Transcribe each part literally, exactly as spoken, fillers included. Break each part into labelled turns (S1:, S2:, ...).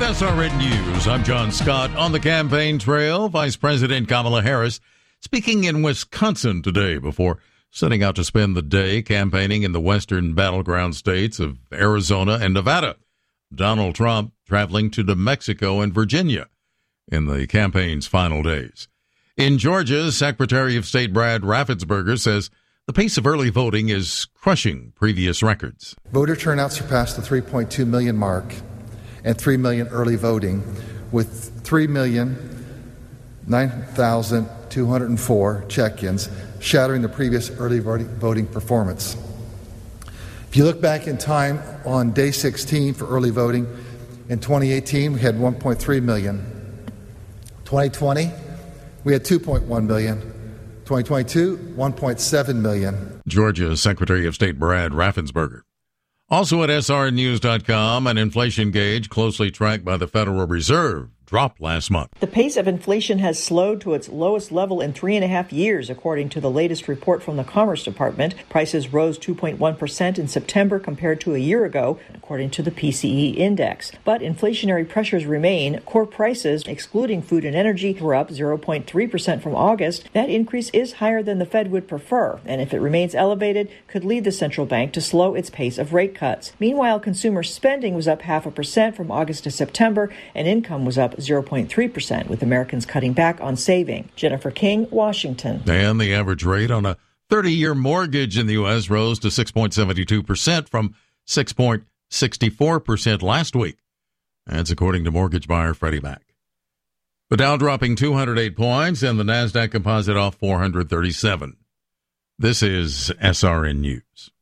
S1: S R N News, I'm John Scott. On the campaign trail, Vice President Kamala Harris speaking in Wisconsin today before setting out to spend the day campaigning in the western battleground states of Arizona and Nevada. Donald Trump traveling to New Mexico and Virginia in the campaign's final days. In Georgia, Secretary of State Brad Raffensperger says the pace of early voting is crushing previous records.
S2: Voter turnout surpassed the three point two million mark and three million early voting, with three million nine thousand two hundred four check-ins, shattering the previous early voting performance. If you look back in time on day sixteen for early voting, in twenty eighteen we had one point three million. twenty twenty we had two point one million. twenty twenty-two, one point seven million.
S1: Georgia Secretary of State Brad Raffensperger. Also at S R N news dot com, an inflation gauge closely tracked by the Federal Reserve dropped last month.
S3: The pace of inflation has slowed to its lowest level in three and a half years, according to the latest report from the Commerce Department. Prices rose two point one percent in September compared to a year ago, according to the P C E index. But inflationary pressures remain. Core prices, excluding food and energy, were up zero point three percent from August. That increase is higher than the Fed would prefer, and if it remains elevated, could lead the central bank to slow its pace of rate cuts. Meanwhile, consumer spending was up half a percent from August to September, and income was up zero point three percent, with Americans cutting back on saving. Jennifer King, Washington.
S1: And the average rate on a thirty-year mortgage in the U S rose to six point seven two percent from six point six four percent last week. That's according to mortgage buyer Freddie Mac. The Dow dropping two hundred eight points and the NASDAQ composite off four hundred thirty-seven. This is S R N News.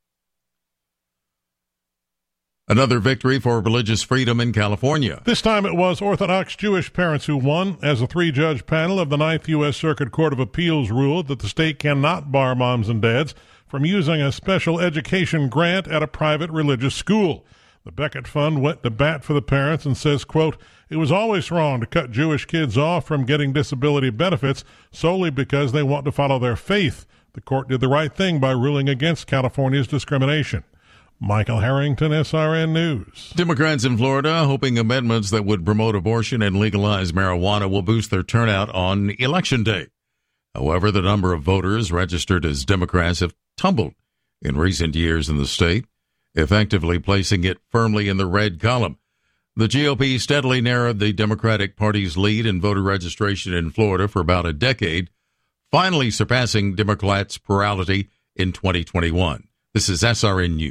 S1: Another victory for religious freedom in California.
S4: This time it was Orthodox Jewish parents who won, as a three-judge panel of the Ninth U S Circuit Court of Appeals ruled that the state cannot bar moms and dads from using a special education grant at a private religious school. The Beckett Fund went to bat for the parents and says, quote, "It was always wrong to cut Jewish kids off from getting disability benefits solely because they want to follow their faith. The court did the right thing by ruling against California's discrimination." Michael Harrington, S R N News.
S1: Democrats in Florida hoping amendments that would promote abortion and legalize marijuana will boost their turnout on Election Day. However, the number of voters registered as Democrats have tumbled in recent years in the state, effectively placing it firmly in the red column. The G O P steadily narrowed the Democratic Party's lead in voter registration in Florida for about a decade, finally surpassing Democrats' plurality in twenty twenty-one. This is S R N News.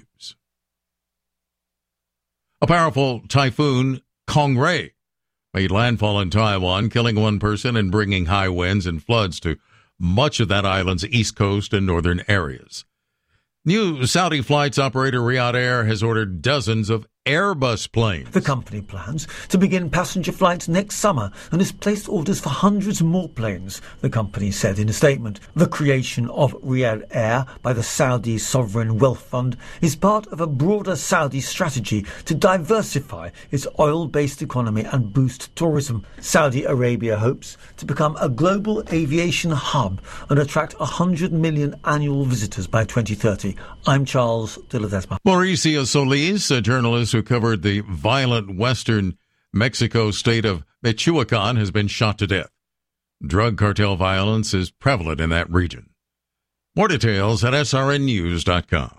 S1: A powerful typhoon, Kongray, made landfall in Taiwan, killing one person and bringing high winds and floods to much of that island's east coast and northern areas. New Saudi flights operator Riyadh Air has ordered dozens of Airbus planes.
S5: The company plans to begin passenger flights next summer and has placed orders for hundreds more planes, the company said in a statement. The creation of Riyadh Air by the Saudi Sovereign Wealth Fund is part of a broader Saudi strategy to diversify its oil-based economy and boost tourism. Saudi Arabia hopes to become a global aviation hub and attract one hundred million annual visitors by twenty thirty. I'm Charles de Ledesma.
S1: Mauricio Solis, a journalist who covered the violent western Mexico state of Michoacan, has been shot to death. Drug cartel violence is prevalent in that region. More details at S R N news dot com.